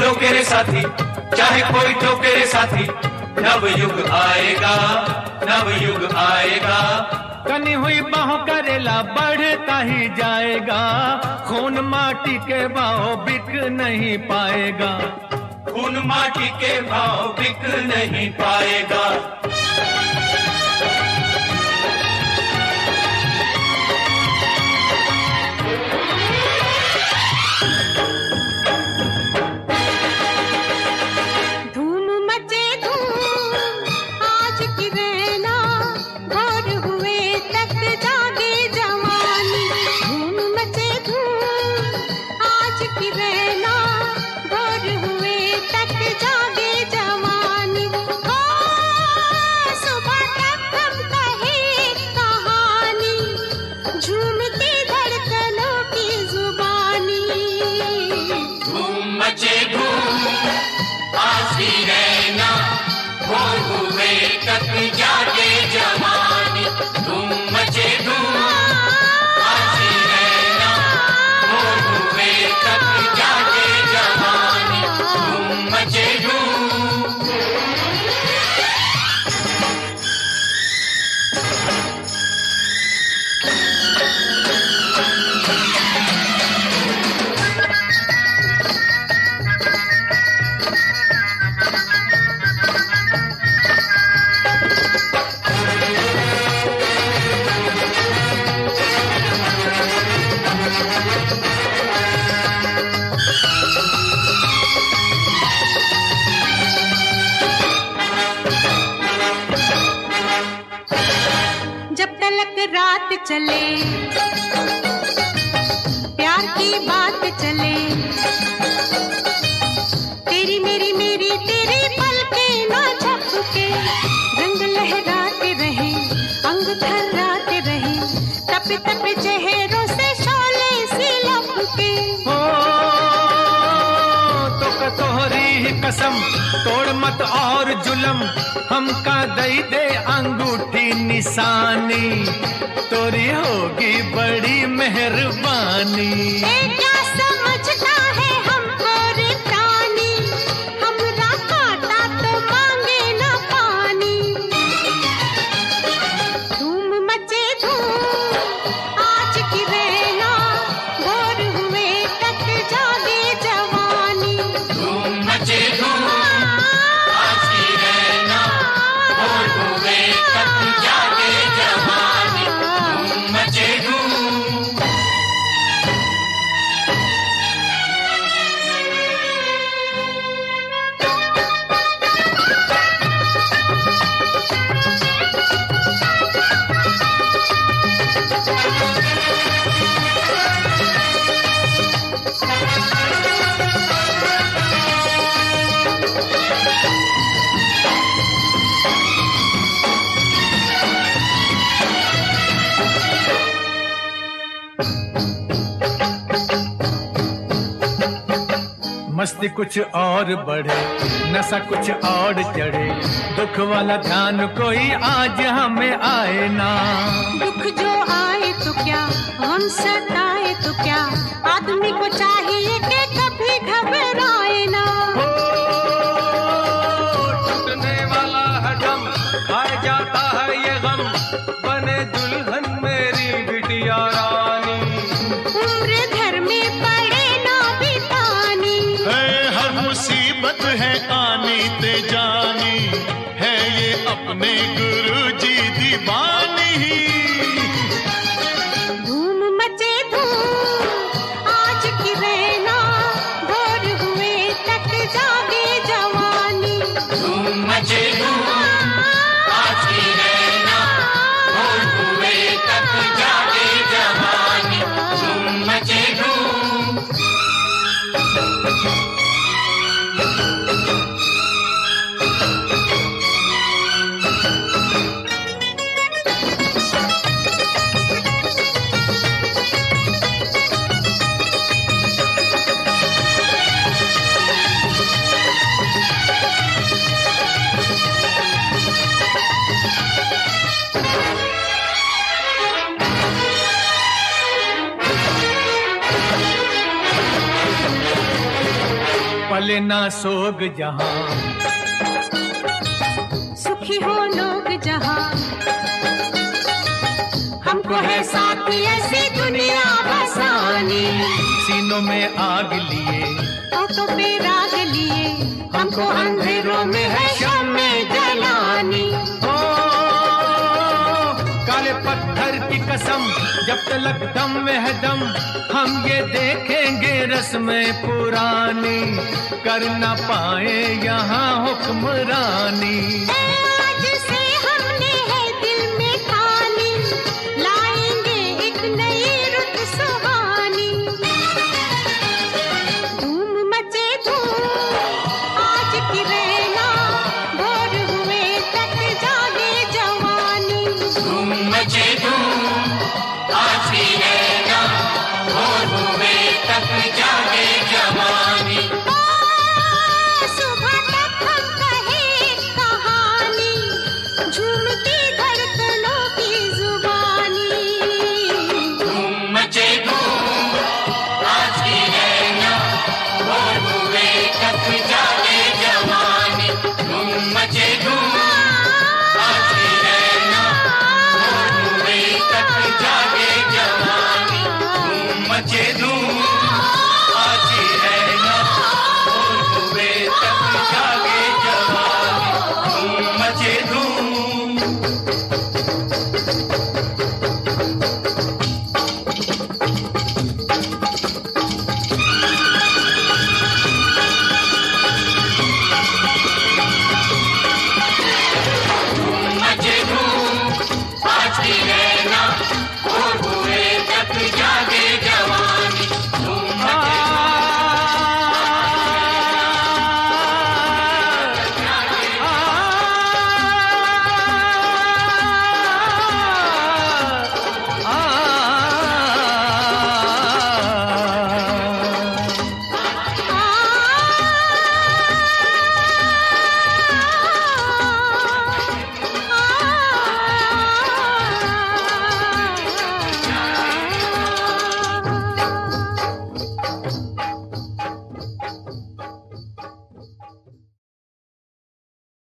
टोके रे साथी, चाहे कोई टोके रे साथी, नव युग आएगा, नव युग आएगा। कनी हुई बाहों करेला बढ़ता ही जाएगा, खून माटी के भाव बिक नहीं पाएगा, खून माटी के भाव बिक नहीं पाएगा। जागे जवानी, धूम मचे धूम, आसी रहना, भोर हुए तक जागे जवानी, धूम मचे धूम। रात चले, प्यार की बात चले, तेरी मेरी मेरी तेरी पलकें ना झपके, रंग लहराते रहे, अंग थर्राते रहे, तप तप चेहरों से शोले सी लपके। हो तो तोहरी ही कसम, तोड़ मत और जुलम, हमका दई दे अंगूठी निशानी, तोरी होगी बड़ी मेहरबानी। क्या समझता है हमको रे प्राणी, हमरा काटा तो मांगे ना पानी। धूम मचे धूम, आज की रहना, भोर हुए तक जागे जवानी, धूम मचे धूम, आज की रहना, भोर हुए तक जागे जवानी, धूम मचे धूम। मस्ती कुछ और बढ़े, नशा कुछ और चढ़े, दुख वाला ध्यान कोई आज हमें आए ना। दुख जो आए तो क्या, हम सताए तो क्या, आदमी को चाहिए कि कभी घबराए ना। टूटने वाला है दम, खाए जाता है ये गम, बने दुल्हन मेरी बिटिया रानी। उम्र घर में पड़े ना बितानी, हर मुसीबत है आनी ते जानी, है ये अपने गुरुजी दीवानी। धूम मचे धूम, आज की रहना, भोर हुए तक जागे जवानी, धूम मचे धूम, आज की रहना, भोर हुए तक जागे जवानी, धूम मचे धूम। पले ना सोग जहां, सुखी हो लोग जहां। हमको है साथी ऐसी दुनिया बसानी, सीनों में आग लिए, होठों पे राग लिए, हमको अंधेरों में है शामें जलानी। ओ काले पत्थर की कसम, जब तलक दम में है दम, हम ये देखेंगे रस्में पुरानी, कर ना पाए यहाँ हुक्मरानी। आज से हमने है दिल में ठानी, लाएंगे एक नई रुत सुहानी। धूम मचे धूम आज की रहना, भोर हुए तक जागे जवानी। धूम मचे धूम आज की रहना, भोर हुए तक जागे